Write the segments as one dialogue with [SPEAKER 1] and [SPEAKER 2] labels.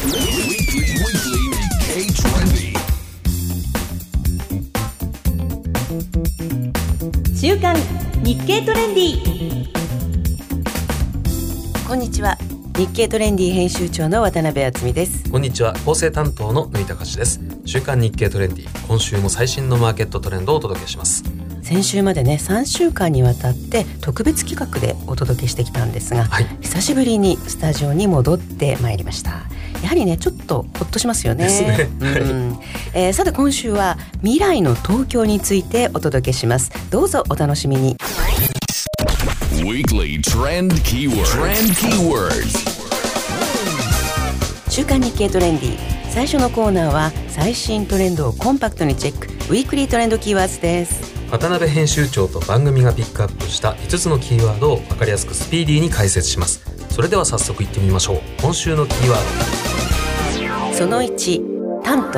[SPEAKER 1] 週刊日経トレンディ。こんにちは、日経トレンディ編集長の渡辺敦美です。
[SPEAKER 2] こんにちは、構成担当の縫田隆です。週刊日経トレンディ、今週も最新のマーケットトレンドをお届けします。
[SPEAKER 1] 先週までね3週間にわたって特別企画でお届けしてきたんですが、久しぶりにスタジオに戻ってまいりました。やはりねちょっとほっとしますよね。
[SPEAKER 2] ですね。
[SPEAKER 1] さて今週は未来の東京についてお届けします。どうぞお楽しみに。
[SPEAKER 3] Weekly Trend Keywords
[SPEAKER 1] 週刊日経トレンディ、最初のコーナーは最新トレンドをコンパクトにチェック、ウィークリートレンドキーワードです。
[SPEAKER 2] 渡辺編集長と番組がピックアップした5つのキーワードを分かりやすくスピーディーに解説します。それでは早速いってみましょう。今週のキーワード、
[SPEAKER 1] その1、タント。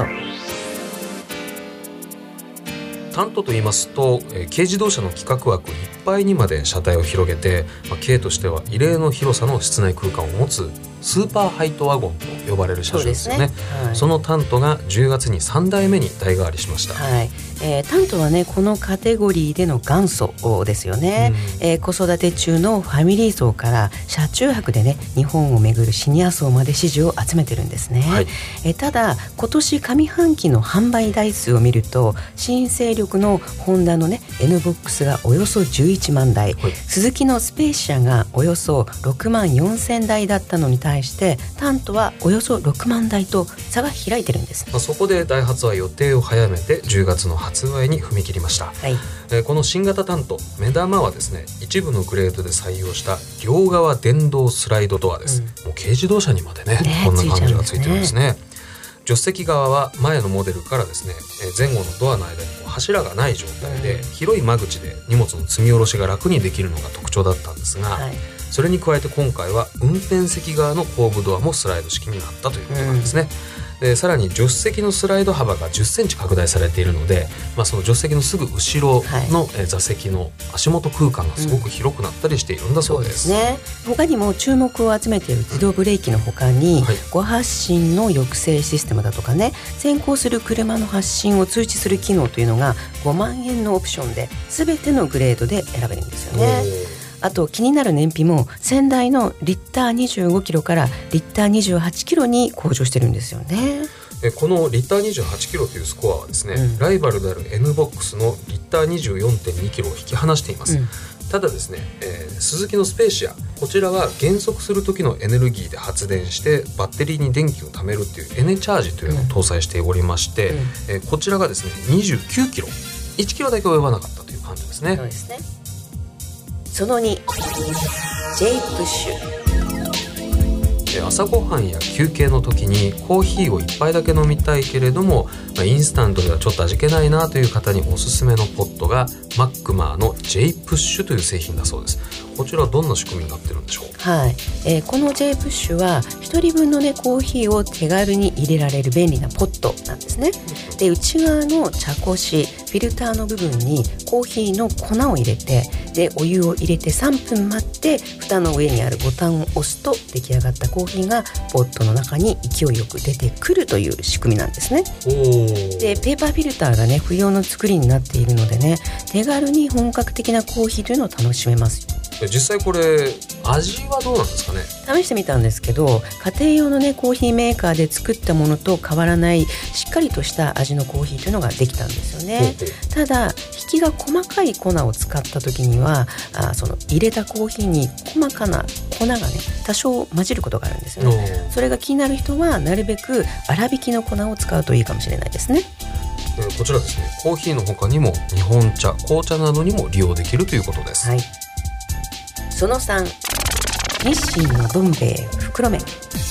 [SPEAKER 2] タントと言いますと、軽自動車の規格枠いっぱいにまで車体を広げて、軽としては異例の広さの室内空間を持つスーパーハイトワゴンと呼ばれる車種ですよね。そのタントが10月に3代目に代替わりしました。
[SPEAKER 1] タントはねこのカテゴリーでの元祖ですよね。子育て中のファミリー層から車中泊でね日本を巡るシニア層まで支持を集めてるんですね。ただ今年上半期の販売台数を見ると、新勢力のホンダのね N-BOX がおよそ11万台、スズキのスペーシアがおよそ6万4千台だったのに対してタントはおよそ6万台と差が開いてるんです。
[SPEAKER 2] そこでダイハツは予定を早めて10月の発売に踏み切りました。この新型タント、目玉はですね、一部のグレードで採用した両側電動スライドドアです。もう軽自動車にまでねこんな感じがついてるんですね。助手席側は前のモデルからですね、前後のドアの間に柱がない状態で、広い間口で荷物の積み下ろしが楽にできるのが特徴だったんですが、それに加えて今回は運転席側の後部ドアもスライド式になったということなんですね。さらに助手席のスライド幅が10センチ拡大されているので、その助手席のすぐ後ろの座席の足元空間がすごく広くなったりしているんだそうです。
[SPEAKER 1] 他にも注目を集めている自動ブレーキの他に、誤発進の抑制システムだとかね、先行する車の発進を通知する機能というのが5万円のオプションで全てのグレードで選べるんですよね。あと気になる燃費も先代のリッター25キロからリッター28キロに向上してるんですよね。
[SPEAKER 2] このリッター28キロというスコアはですね、ライバルである N-BOX のリッター 24.2 キロを引き離しています。ただですね、スズキのスペーシア、こちらは減速する時のエネルギーで発電してバッテリーに電気を貯めるっていうエネチャージというのを搭載しておりまして、こちらがですね29キロ、1キロだけ及ばなかったという感じですね。
[SPEAKER 1] そうですね。その2、J プッシュ。
[SPEAKER 2] 朝ごはんや休憩の時にコーヒーを1杯だけ飲みたいけれども、インスタントではちょっと味気ないなという方におすすめのポットがマックマーの J プッシュという製品だそうです。こちらはどんな仕組みになってるんでしょう。
[SPEAKER 1] この J プッシュは1人分のねコーヒーを手軽に入れられる便利なポットなんですね。で、内側の茶こしフィルターの部分にコーヒーの粉を入れて、でお湯を入れて3分待って蓋の上にあるボタンを押すと出来上がったコーヒーがポットの中に勢いよく出てくるという仕組みなんですね。でペーパーフィルターがね不要の作りになっているのでね、手軽に本格的なコーヒーというのを楽しめます。
[SPEAKER 2] 実際これ味はどうなんですかね。
[SPEAKER 1] 試してみたんですけど、家庭用のねコーヒーメーカーで作ったものと変わらないしっかりとした味のコーヒーというのができたんですよね。ただ引きが細かい粉を使った時にはその入れたコーヒーに細かな粉がね多少混じることがあるんですよね。それが気になる人はなるべく粗挽きの粉を使うといいかもしれないですね。
[SPEAKER 2] こちらですね、コーヒーの他にも日本茶、紅茶などにも利用できるということです。
[SPEAKER 1] その3、日清のどん兵衛袋麺。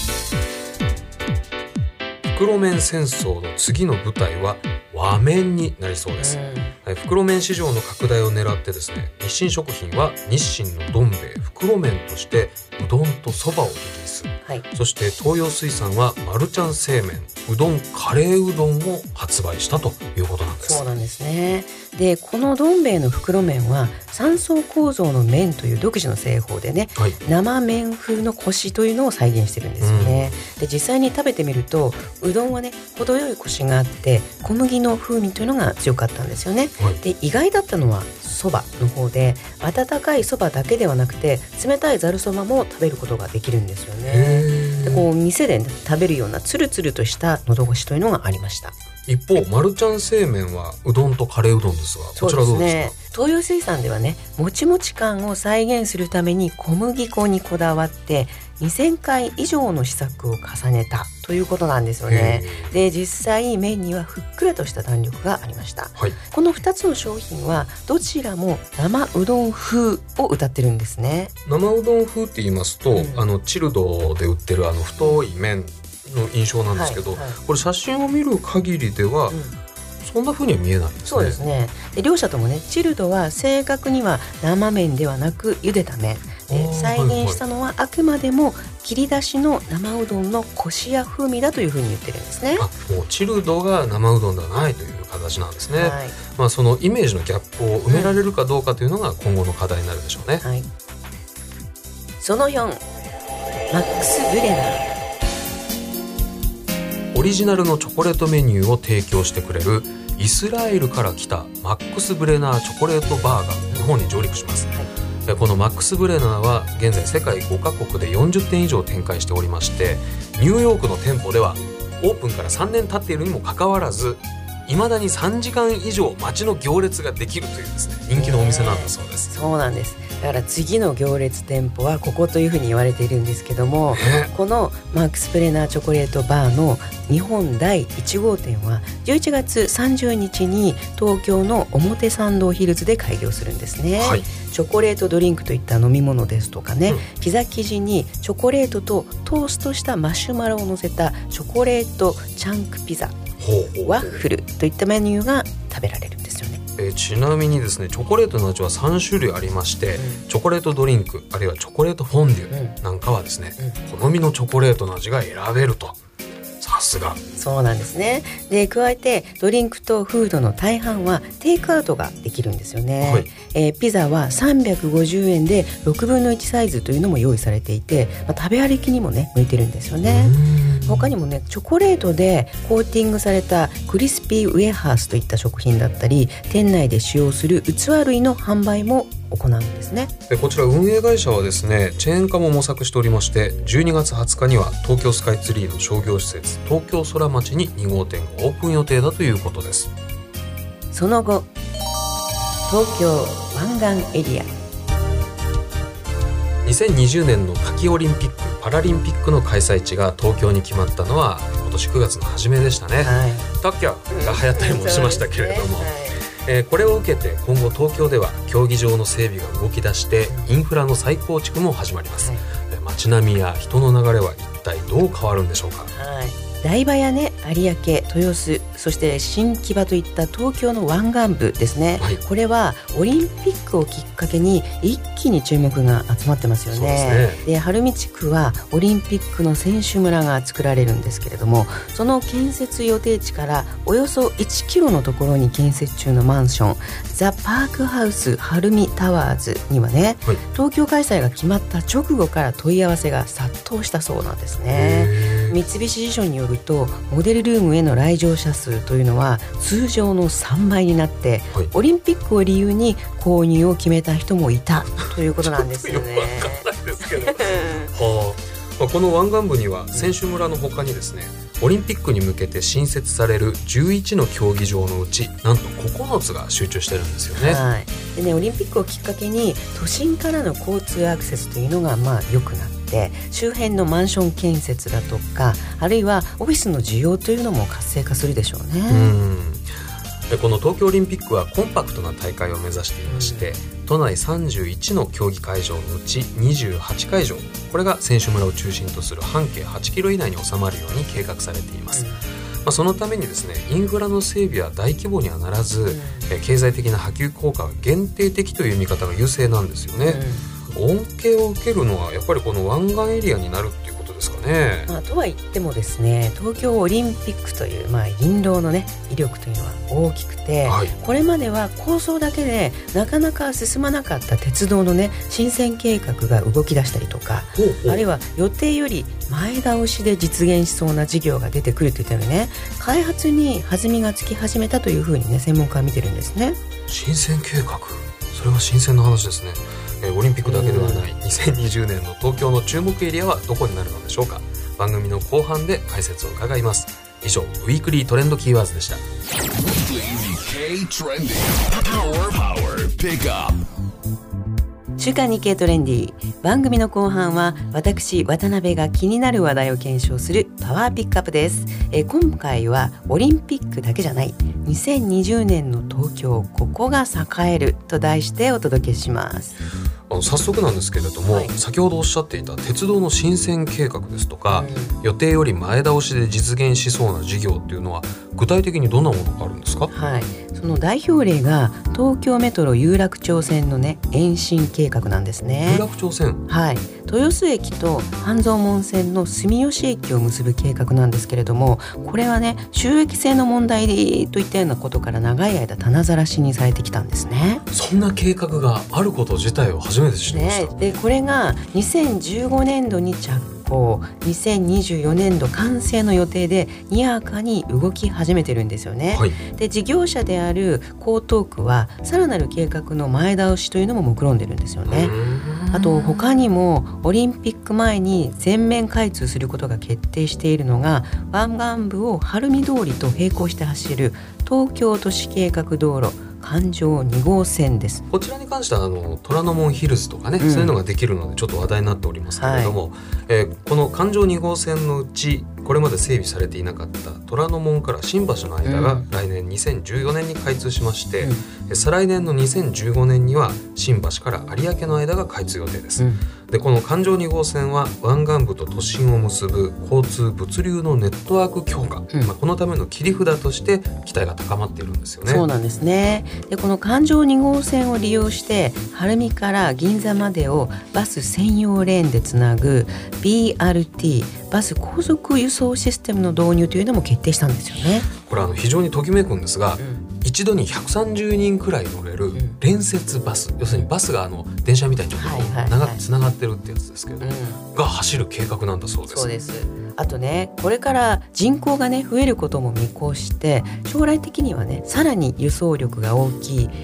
[SPEAKER 2] 袋麺戦争の次の舞台は和麺になりそうです。袋麺市場の拡大を狙ってですね、日清食品は日清のどん兵衛袋麺としてうどんとそばをリリース、そして東洋水産はマルちゃん製麺うどんカレーうどんを発売したということなんです。
[SPEAKER 1] そうなんですね。 でこのどん兵衛の袋麺は3層構造の麺という独自の製法でね、はい、生麺風のコシというのを再現してるんですよね、で実際に食べてみるとうどんはね程よいコシがあって小麦の風味というのが強かったんですよね、はい、で意外だったのはそばの方で温かいそばだけではなくて冷たいざるそばも食べることができるんですよね。でこう店で、ね、食べるようなツルツルとした喉越しというのがありました。
[SPEAKER 2] 一方マルちゃん製麺はうどんとカレーうどんですが、こちらどうですか？
[SPEAKER 1] 東洋水産ではねもちもち感を再現するために小麦粉にこだわって2000回以上の試作を重ねたということなんですよね。で実際麺にはふっくらとした弾力がありました、はい、この2つの商品はどちらも生うどん風を謳ってるんですね。
[SPEAKER 2] 生うどん風って言いますと、チルドで売ってる太い麺の印象なんですけど、はいはい、これ写真を見る限りでは、そんな風には見えないんですね。
[SPEAKER 1] そうですね。で両者ともねチルドは正確には生麺ではなく茹でた麺で再現したのはあくまでも切り出しの生うどんのコシや風味だというふうに言ってるんですね。
[SPEAKER 2] もうチルドが生うどんではないという形なんですね、はい、そのイメージのギャップを埋められるかどうかというのが今後の課題になるでしょうね、
[SPEAKER 1] はい、その4マックスブレナー
[SPEAKER 2] オリジナルのチョコレートメニューを提供してくれるイスラエルから来たマックスブレナーチョコレートバーが日本に上陸します、はい、このマックスブレナーは現在世界5カ国で40店以上展開しておりまして、ニューヨークの店舗ではオープンから3年経っているにもかかわらず未だに3時間以上待ちの行列ができるというですね人気のお店なんだそうです、
[SPEAKER 1] そうなんです。だから次の行列店舗はここというふうに言われているんですけども、このマックスブレナーチョコレートバーの日本第1号店は11月30日に東京の表参道ヒルズで開業するんですね、はい、チョコレートドリンクといった飲み物ですとかね、ピザ生地にチョコレートとトーストしたマシュマロを乗せたチョコレートチャンクピザ、ワッフルといったメニューが食べられるんですよね。
[SPEAKER 2] ちなみにですねチョコレートの味は3種類ありまして、チョコレートドリンクあるいはチョコレートフォンデュなんかはですね、好みのチョコレートの味が選べると。さすが。
[SPEAKER 1] そうなんですね。で加えてドリンクとフードの大半はテイクアウトができるんですよね、はい、ピザは350円で6分の1サイズというのも用意されていて、食べ歩きにもね向いてるんですよね。他にもねチョコレートでコーティングされたクリスピーウェハースといった食品だったり店内で使用する器類の販売も行うんですね。
[SPEAKER 2] こちら運営会社はですねチェーン化も模索しておりまして、12月20日には東京スカイツリーの商業施設東京空町に2号店がオープン予定だということです。
[SPEAKER 1] その後東京湾岸エリア
[SPEAKER 2] 2020年の夏季オリンピック・パラリンピックの開催地が東京に決まったのは今年9月の初めでしたね、はい、特許が流行ったりもしましたけれども、これを受けて今後東京では競技場の整備が動き出してインフラの再構築も始まります、はい、街並みや人の流れは一体どう変わるんでしょうか。
[SPEAKER 1] はい、台場やね有明、豊洲、そして新木場といった東京の湾岸部ですね、はい、これはオリンピックをきっかけに一気に注目が集まってますよね。そうですね。で晴海地区はオリンピックの選手村が作られるんですけれども、その建設予定地からおよそ1キロのところに建設中のマンションザ・パークハウス晴海タワーズにはね、はい、東京開催が決まった直後から問い合わせが殺到したそうなんですね。三菱地所によるとモデルルームへの来場者数というのは通常の3倍になって、はい、オリンピックを理由に購入を決めた人もいたということなんですよね。
[SPEAKER 2] よくわかんないですけどこの湾岸部には選手村の他にですね、オリンピックに向けて新設される11の競技場のうちなんと9つが集中してるんですよね。
[SPEAKER 1] はい、でねオリンピックをきっかけに都心からの交通アクセスというのが良くなって周辺のマンション建設だとかあるいはオフィスの需要というのも活性化するでしょうね。
[SPEAKER 2] この東京オリンピックはコンパクトな大会を目指していまして、都内31の競技会場のうち28会場、これが選手村を中心とする半径8キロ以内に収まるように計画されています。そのためにですねインフラの整備は大規模にはならず、経済的な波及効果は限定的という見方が優勢なんですよね。恩恵を受けるのはやっぱりこの湾岸エリアになるっていうことですかね。 ね。
[SPEAKER 1] とは言ってもですね、東京オリンピックという、銀狼のね威力というのは大きくて、これまでは構想だけでなかなか進まなかった鉄道のね新線計画が動き出したりとか、あるいは予定より前倒しで実現しそうな事業が出てくるといったようにね、開発に弾みがつき始めたというふうにね専門家は見てるんですね。
[SPEAKER 2] 新線計画、それは新鮮な話ですね。オリンピックだけではない2020年の東京の注目エリアはどこになるのでしょうか。番組の後半で解説を伺います。以上、ウィークリートレンドキーワードでした。
[SPEAKER 1] 週刊日経トレンディ、番組の後半は私渡辺が気になる話題を検証するパワーピックアップです。今回はオリンピックだけじゃない2020年の東京、ここが栄えると題してお届けします。
[SPEAKER 2] 早速なんですけれども、先ほどおっしゃっていた鉄道の新線計画ですとか、予定より前倒しで実現しそうな事業っていうのは具体的にどんなものがあるんですか？
[SPEAKER 1] その代表例が東京メトロ有楽町線のね延伸計画なんですね。
[SPEAKER 2] 有楽町線、
[SPEAKER 1] 豊洲駅と半蔵門線の住吉駅を結ぶ計画なんですけれども、これはね収益性の問題といったようなことから長い間棚ざらしにされてきたんですね。
[SPEAKER 2] そんな計画があること自体を初めて知りました。
[SPEAKER 1] でこれが2015年度に着工、2024年度完成の予定でにやかに動き始めてるんですよね。で事業者である江東区はさらなる計画の前倒しというのも目論んでるんですよね。あと他にもオリンピック前に全面開通することが決定しているのが、湾岸部を晴海通りと並行して走る東京都市計画道路環状2号線です。
[SPEAKER 2] こちらに関しては虎ノ門ヒルズとかね、そういうのができるのでちょっと話題になっておりますけれども、この環状2号線のうちこれまで整備されていなかった虎ノ門から新橋の間が来年2014年に開通しまして、再来年の2015年には新橋から有明の間が開通予定です。でこの環状2号線は湾岸部と都心を結ぶ交通物流のネットワーク強化、このための切り札として期待が高まっているんですよね。
[SPEAKER 1] そうなんですね。でこの環状2号線を利用して晴海から銀座までをバス専用レーンでつなぐ BRT バス高速輸送システムの導入というのも決定したんですよね。
[SPEAKER 2] これ非常にときめくんですが、一度に130人くらい乗れる連接バス、要するにバスが電車みたいにちょっと長くつながってるってやつですけど、が走る計画なんだそうです。
[SPEAKER 1] そうです。あとね、これから人口がね増えることも見越して将来的にはねさらに輸送力が大きい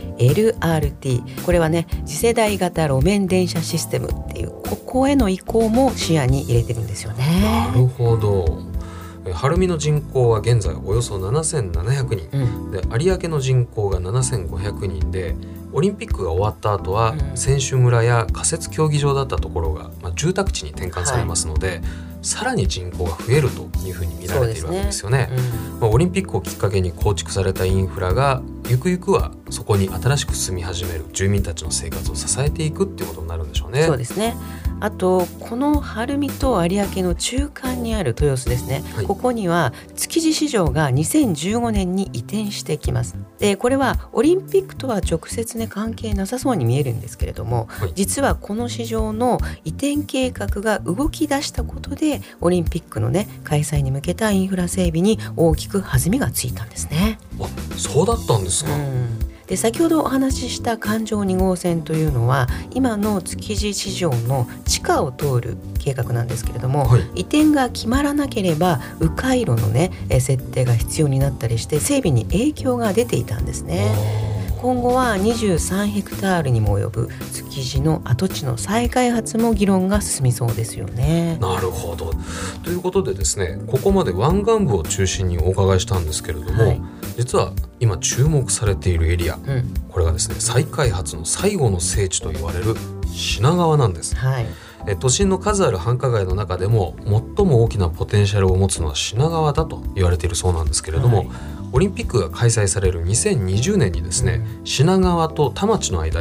[SPEAKER 1] LRT、 これはね次世代型路面電車システムっていうここへの移行も視野に入れてるんですよね。
[SPEAKER 2] なるほど。晴海の人口は現在およそ7700人、で有明の人口が7500人で、オリンピックが終わった後は選手村や仮設競技場だったところが、住宅地に転換されますので、さらに人口が増えるというふうに見られているわけですよね。オリンピックをきっかけに構築されたインフラがゆくゆくはそこに新しく住み始める住民たちの生活を支えていくっていうことになるんでしょうね。
[SPEAKER 1] そうですね。あとこの晴海と有明の中間にある豊洲ですね、ここには築地市場が2015年に移転してきます。でこれはオリンピックとは直接ね関係なさそうに見えるんですけれども、実はこの市場の移転計画が動き出したことでオリンピックのね開催に向けたインフラ整備に大きく弾みがついたんですね。
[SPEAKER 2] そうだったんですか。
[SPEAKER 1] で先ほどお話しした環状2号線というのは今の築地市場の地下を通る計画なんですけれども、移転が決まらなければ迂回路のね設定が必要になったりして整備に影響が出ていたんですね。今後は23ヘクタールにも及ぶ築地の跡地の再開発も議論が進みそうですよね。
[SPEAKER 2] なるほど。ということでですね、ここまで湾岸部を中心にお伺いしたんですけれども、実は今注目されているエリア、これがですね再開発の最後の聖地と言われる品川なんです。都心の数ある繁華街の中でも最も大きなポテンシャルを持つのは品川だと言われているそうなんですけれども、オリンピックが開催される2020年にですね、品川と田町の間に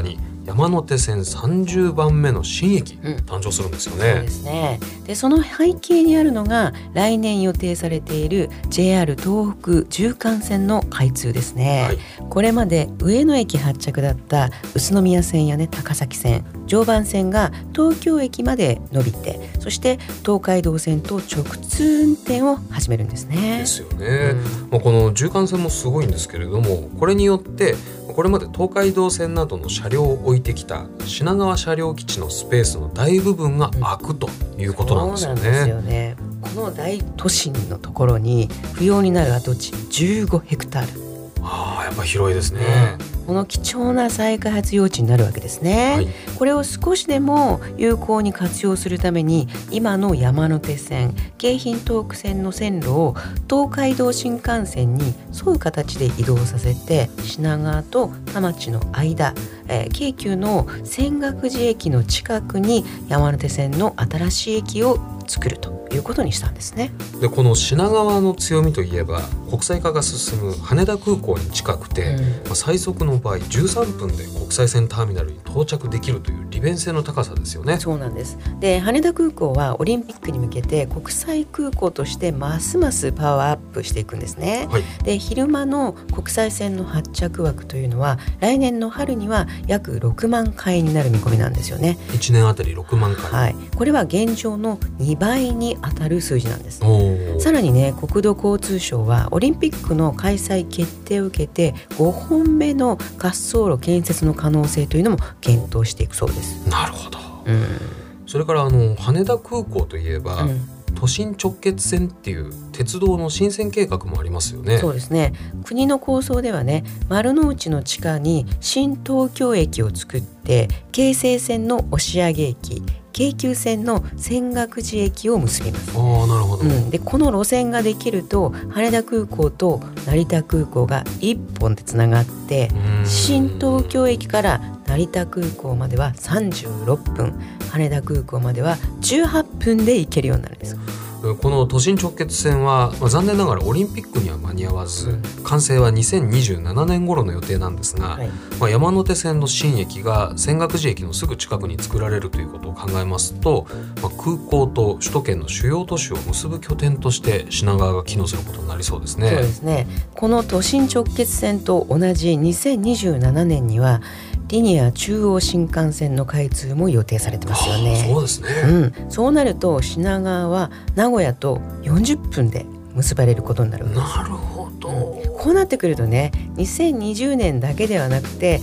[SPEAKER 2] 山手線30番目の新駅、誕生するんですよね。
[SPEAKER 1] そうですね。でその背景にあるのが来年予定されている JR 東北縦貫線の開通ですね、はい、これまで上野駅発着だった宇都宮線や、高崎線、常磐線が東京駅まで伸びて、そして東海道線と直通運転を始めるんですね。
[SPEAKER 2] ですよね、この縦貫線もすごいんですけれども、これによってこれまで東海道線などの車両を置いてきた品川車両基地のスペースの大部分が空くということなんですよね。
[SPEAKER 1] そうなんですよね。この大都心のところに不要になる跡地15ヘクタール。
[SPEAKER 2] やっぱ広いですね。
[SPEAKER 1] この貴重な再開発用地になるわけですね、はい、これを少しでも有効に活用するために、今の山手線、京浜東北線の線路を東海道新幹線に沿う形で移動させて、品川と田町の間、京急の泉岳寺駅の近くに山手線の新しい駅を作るということにしたんですね。
[SPEAKER 2] でこの品川の強みといえば、国際化が進む羽田空港に近くて、最速の場合13分で国際線ターミナルに到着できるという利便性の高さですよね。
[SPEAKER 1] そうなんです。で羽田空港はオリンピックに向けて国際空港としてますますパワーアップしていくんですね、はい、で昼間の国際線の発着枠というのは来年の春には約6万回になる見込みなんですよね。
[SPEAKER 2] 1年あたり6万回、
[SPEAKER 1] はい、これは現状の2倍に当たる数字なんです。さらにね、国土交通省はオリンピックの開催決定を受けて5本目の滑走路建設の可能性というのも検討していくそうです。
[SPEAKER 2] なるほど、それから羽田空港といえば、都心直結線っていう鉄道の新線計画もありますよね。
[SPEAKER 1] そうですね。国の構想ではね、丸の内の地下に新東京駅を作って、京成線の押上駅、京急線の泉岳寺駅を結びます。
[SPEAKER 2] なるほど、
[SPEAKER 1] でこの路線ができると羽田空港と成田空港が1本でつながって、新東京駅から成田空港までは36分、羽田空港までは18分で行けるようになるんです。
[SPEAKER 2] この都心直結線は、残念ながらオリンピックには間に合わず、完成は2027年頃の予定なんですが、山手線の新駅が泉岳寺駅のすぐ近くに作られるということを考えますと、空港と首都圏の主要都市を結ぶ拠点として品川が機能することになりそうですね。
[SPEAKER 1] そうですね。この都心直結線と同じ2027年にはリニア中央新幹線の開通も予定されてますよね。
[SPEAKER 2] そうですね、
[SPEAKER 1] そうなると品川は名古屋と40分で結ばれることになるわけです。
[SPEAKER 2] なるほど、
[SPEAKER 1] こうなってくるとね、2020年だけではなくて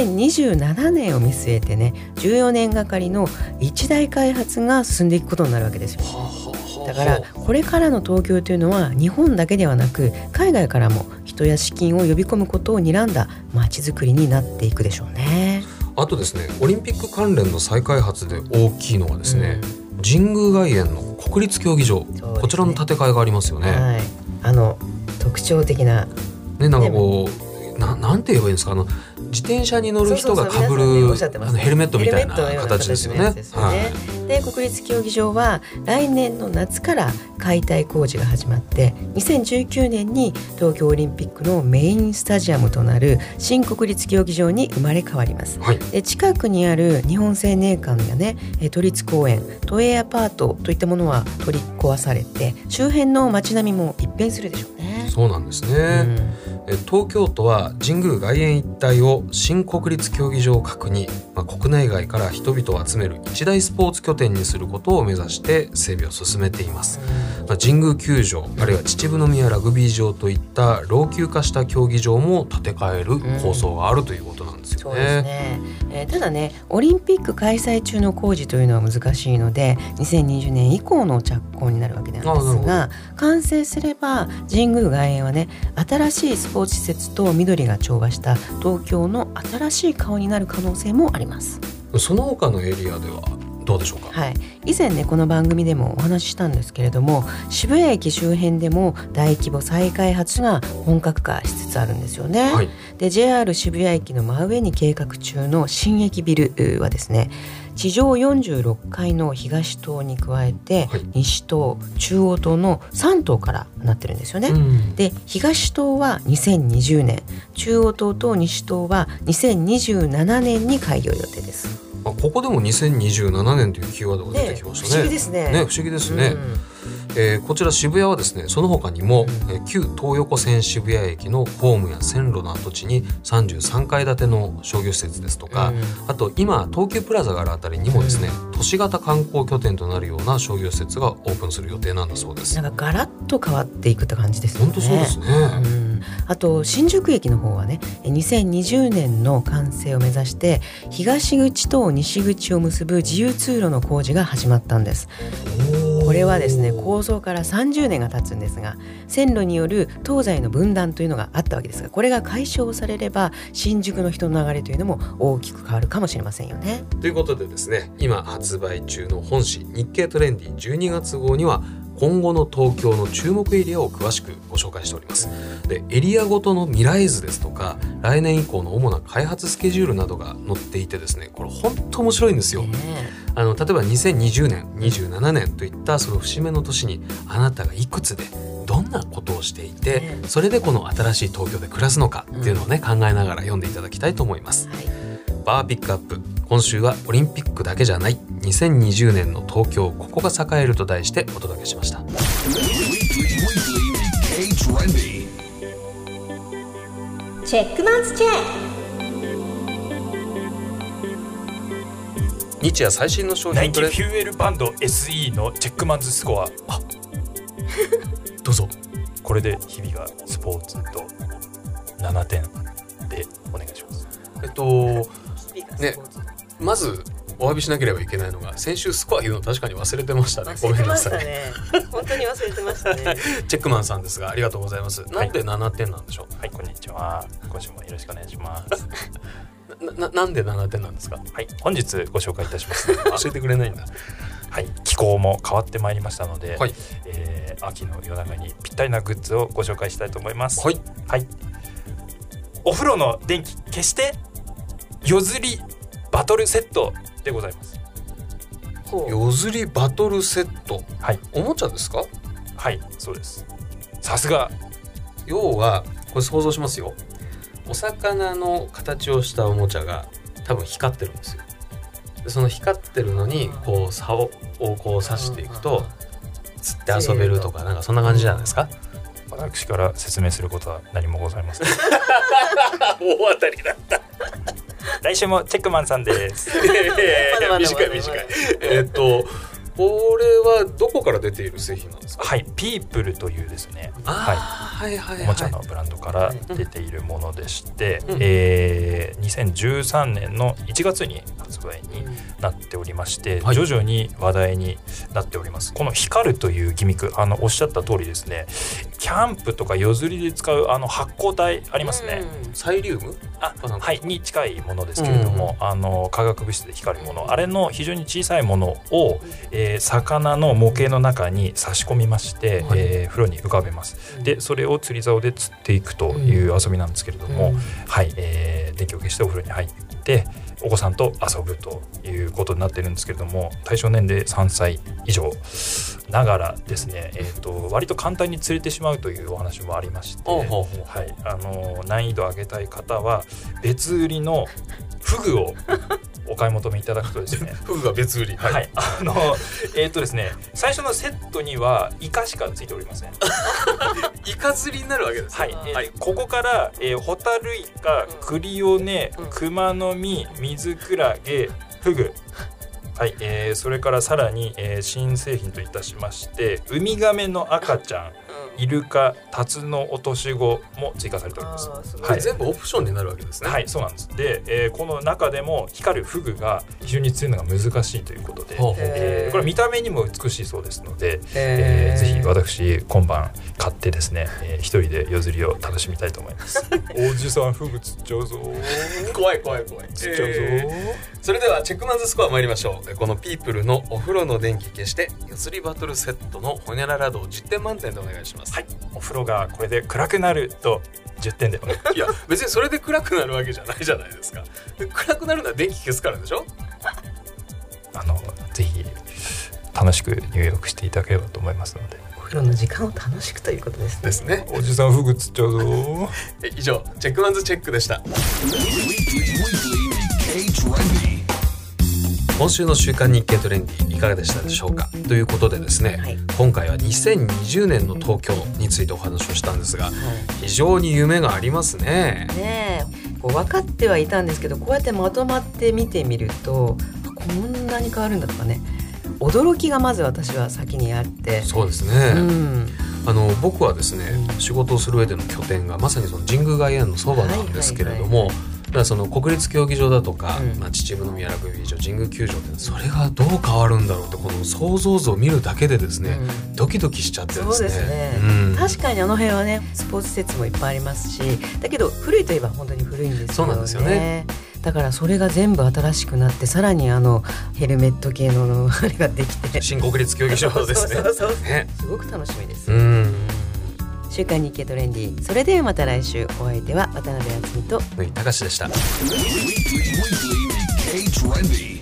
[SPEAKER 1] 2027年を見据えてね、14年がかりの一大開発が進んでいくことになるわけですよ。だからこれからの東京というのは日本だけではなく海外からも人や資金を呼び込むことを睨んだ街づくりになっていくでしょうね。
[SPEAKER 2] あとですね、オリンピック関連の再開発で大きいのはですね、神宮外苑の国立競技場、こちらの建て替えがありますよね。
[SPEAKER 1] 特徴的な、
[SPEAKER 2] なんかこう、なんて言えばいいんですか、自転車に乗る人が被るヘルメットみたいな形ですよね。
[SPEAKER 1] で国立競技場は来年の夏から解体工事が始まって、2019年に東京オリンピックのメインスタジアムとなる新国立競技場に生まれ変わります、で近くにある日本青年館やね、都立公園、都営アパートといったものは取り壊されて、周辺の街並みも一変するでしょうね。
[SPEAKER 2] そうなんですね、東京都は神宮外苑一帯を新国立競技場区に、国内外から人々を集める一大スポーツ拠点にすることを目指して整備を進めています、神宮球場、あるいは秩父宮ラグビー場といった老朽化した競技場も建て替える構想があるということなんですよね。
[SPEAKER 1] そうですね。ただね、オリンピック開催中の工事というのは難しいので2020年以降の着工になるわけなんですが、完成すれば神宮外苑はね、新しいスポーツ施設と緑が調和した東京の新しい顔になる可能性もあります。
[SPEAKER 2] その他のエリアではどうでしょうか。
[SPEAKER 1] 以前ね、この番組でもお話ししたんですけれども、渋谷駅周辺でも大規模再開発が本格化しつつあるんですよね、で JR 渋谷駅の真上に計画中の新駅ビルはですね、 地上46階の東棟に加えて、西棟、中央棟の3棟からなってるんですよね。で、東棟は2020年、中央棟と西棟は2027年に開業予定です。
[SPEAKER 2] ここでも2027年というキーワードが出てきましたね。
[SPEAKER 1] 不思議ですね。
[SPEAKER 2] 不思議ですね。こちら渋谷はですね、その他にも、旧東横線渋谷駅のホームや線路の跡地に33階建ての商業施設ですとか、あと今東急プラザがあるあたりにもですね、都市型観光拠点となるような商業施設がオープンする予定なんだそうです。
[SPEAKER 1] なんかガラッと変わっていくって感じですよね。
[SPEAKER 2] 本当そうですね。
[SPEAKER 1] あと新宿駅の方はね、2020年の完成を目指して東口と西口を結ぶ自由通路の工事が始まったんです。これはですね、構想から30年が経つんですが、線路による東西の分断というのがあったわけですが、これが解消されれば新宿の人の流れというのも大きく変わるかもしれませんよね。
[SPEAKER 2] ということでですね、今発売中の本誌日経トレンディ12月号には今後の東京の注目エリアを詳しくご紹介しております。で、エリアごとの未来図ですとか、来年以降の主な開発スケジュールなどが載っていてですね、これ本当面白いんですよ。例えば2020年、27年といったその節目の年にあなたがいくつでどんなことをしていて、それでこの新しい東京で暮らすのかっていうのをね、考えながら読んでいただきたいと思います。バーピックアップ、今週はオリンピックだけじゃない2020年の東京、ここが栄えると題してお届けしました。
[SPEAKER 4] チェックマンスチェック。
[SPEAKER 2] 日夜最新の商品トレンド。
[SPEAKER 5] ナイキフューエルバンド SE のチェックマンズスコア。
[SPEAKER 2] どうぞ。
[SPEAKER 5] これで日々がスポーツと7点でお願いします。
[SPEAKER 2] ね、まずお詫びしなければいけないのが、先週スコア言うの確かに忘れてましたね。ごめんなさい。
[SPEAKER 1] 本当に忘れてましたね。
[SPEAKER 2] チェックマンさんですが、ありがとうございます。なんで7点なんでしょう。
[SPEAKER 5] はい、こんにちは。今週もよろしくお願いします。
[SPEAKER 2] なんで7点なんですか。
[SPEAKER 5] はい、本日ご紹介いたします。
[SPEAKER 2] 教えてくれないんだ。
[SPEAKER 5] はい、気候も変わってまいりましたので、
[SPEAKER 2] はい、
[SPEAKER 5] 秋の夜長にぴったりなグッズをご紹介したいと思います。
[SPEAKER 2] はい、
[SPEAKER 5] はい、お風呂の電気消して夜釣りバトルセットでございます。
[SPEAKER 2] 夜釣りバトルセット、
[SPEAKER 5] はい、
[SPEAKER 2] おもちゃですか。
[SPEAKER 5] はい、そうです。さすが。
[SPEAKER 2] 要はこれ想像しますよ。お魚の形をしたおもちゃが多分光ってるんですよ。でその光ってるのにこう竿をこう刺していくと釣って遊べるとか、なんかそんな感じじゃないですか。
[SPEAKER 5] 私から説明することは何もございません。
[SPEAKER 2] 大当たりだった。
[SPEAKER 5] 来週もチェックマンさんです。
[SPEAKER 2] 短い。これはどこから出ている製品なんですか。
[SPEAKER 5] はい、ピープルというですね、
[SPEAKER 2] お
[SPEAKER 5] もちゃのブランドから出ているものでして、2013年の1月に発売になっておりまして、徐々に話題になっております。この光るというギミック、おっしゃった通りですね、キャンプとか夜釣りで使う発光体ありますね。
[SPEAKER 2] サイリウム
[SPEAKER 5] に近いものですけれども、化学物質で光るもの、あれの非常に小さいものを、魚の模型の中に差し込みまして、風呂に浮かべます。でそれを釣り竿で釣っていくという遊びなんですけれども、電気を消してお風呂に入ってお子さんと遊ぶということになっているんですけれども、対象年齢3歳以上ながらですね、割と簡単に釣れてしまうというお話もありまして、難易度を上げたい方は別売りのフグをお買い求めいただくとですね
[SPEAKER 2] フグが別売り、
[SPEAKER 5] ですね、最初のセットにはイカしかついておりません。
[SPEAKER 2] イカ釣りになるわけですね。
[SPEAKER 5] ここから、ホタルイカ、クリオネ、クマノミ、ミズクラゲ、フグ、それからさらに、新製品といたしましてウミガメの赤ちゃん、イルカ、タツノオトシゴも追加されております。
[SPEAKER 2] 全部オプションになるわけですね。
[SPEAKER 5] はい、そうなんです。で、この中でも光るフグが非常に釣るのが難しいということで、これ見た目にも美しいそうですので、ぜひ私今晩買ってですね、一人で夜釣りを楽しみたいと思います。おじさんフグ釣っちゃうぞ。
[SPEAKER 2] 怖い
[SPEAKER 5] 釣っちゃうぞ。
[SPEAKER 2] それではチェックマンズスコア参りましょう。このピープルのお風呂の電気消して夜釣りバトルセットのホニャララ度を10点満点でお願いします。
[SPEAKER 5] はい、お風呂がこれで暗くなると10点で。
[SPEAKER 2] いや別にそれで暗くなるわけじゃないじゃないですか。暗くなるのは電気消すからでしょ。
[SPEAKER 5] ぜひ楽しく入浴していただければと思いますので、
[SPEAKER 1] お風呂の時間を楽しくということですね。
[SPEAKER 2] ですね。
[SPEAKER 5] おじさんフグ釣っちゃうぞ。
[SPEAKER 2] 以上チェックマンズチェックでした。今週の週刊日経トレンディいかがでしたでしょうか。ということでですね、はい、今回は2020年の東京についてお話をしたんですが、はい、非常に夢がありますね。
[SPEAKER 1] ねえ、こう分かってはいたんですけど、こうやってまとまって見てみるとこんなに変わるんだとかね、驚きがまず私は先にあって。
[SPEAKER 2] そうですね、僕はですね、仕事をする上での拠点がまさにその神宮外苑のそばなんですけれども、だからその国立競技場だとか、秩父宮ラグビー場、神宮球場って、それがどう変わるんだろうって、この想像図を見るだけでですね、ドキドキしちゃってですね。
[SPEAKER 1] そうですね、確かにあの辺はねスポーツ施設もいっぱいありますし、だけど古いといえば本当に古いんですよね。
[SPEAKER 2] そうなんですよね。
[SPEAKER 1] だからそれが全部新しくなって、さらにヘルメット系のあれができて、
[SPEAKER 2] 新国立競技場ですね。
[SPEAKER 1] すごく楽しみです。週刊日経トレンディ、それではまた来週。お相手は渡辺敦美と
[SPEAKER 2] 高志でした。